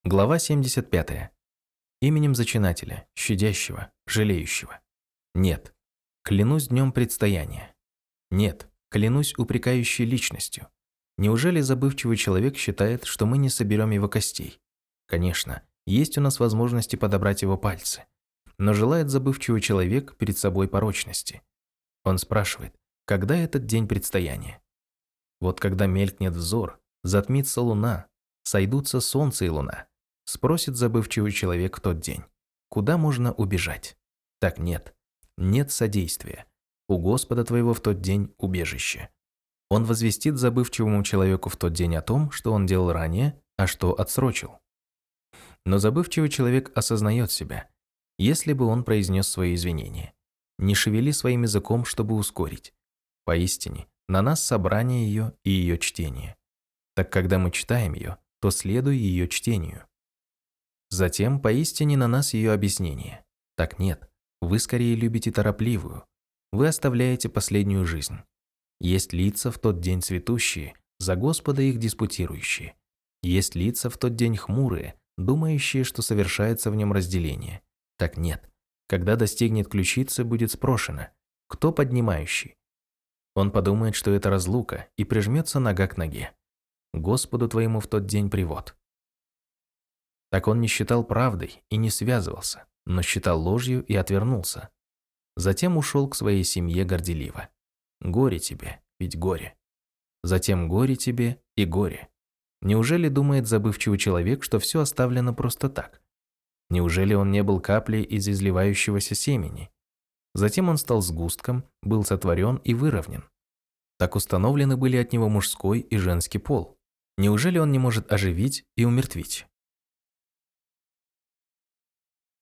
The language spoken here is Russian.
Глава 75. Именем Зачинателя, щадящего, жалеющего. Нет. Клянусь днем предстояния. Нет. Клянусь упрекающей личностью. Неужели забывчивый человек считает, что мы не соберем его костей? Конечно, есть у нас возможности подобрать его пальцы. Но желает забывчивый человек перед собой порочности. Он спрашивает, когда этот день предстояния? Вот когда мелькнет взор, затмится луна, сойдутся солнце и луна. Спросит забывчивый человек в тот день. Куда можно убежать? Так нет. Нет содействия. У Господа твоего в тот день убежище. Он возвестит забывчивому человеку в тот день о том, что он делал ранее, а что отсрочил. Но забывчивый человек осознает себя, если бы он произнес свои извинения. Не шевели своим языком, чтобы ускорить. Поистине, на нас собрание ее и ее чтение. Так когда мы читаем ее, то следуй ее чтению. Затем поистине на нас ее объяснение. Так нет, вы скорее любите торопливую. Вы оставляете последнюю жизнь. Есть лица в тот день цветущие, за Господа их диспутирующие. Есть лица в тот день хмурые, думающие, что совершается в нем разделение. Так нет, когда достигнет ключицы, будет спрошено, кто поднимающий? Он подумает, что это разлука, и прижмется нога к ноге. Господу твоему в тот день привод. Так он не считал правдой и не связывался, но считал ложью и отвернулся. Затем ушел к своей семье горделиво. Горе тебе, ведь горе. Затем горе тебе и горе. Неужели думает забывчивый человек, что все оставлено просто так? Неужели он не был каплей из изливающегося семени? Затем он стал сгустком, был сотворен и выровнен. Так установлены были от него мужской и женский пол. Неужели он не может оживить и умертвить?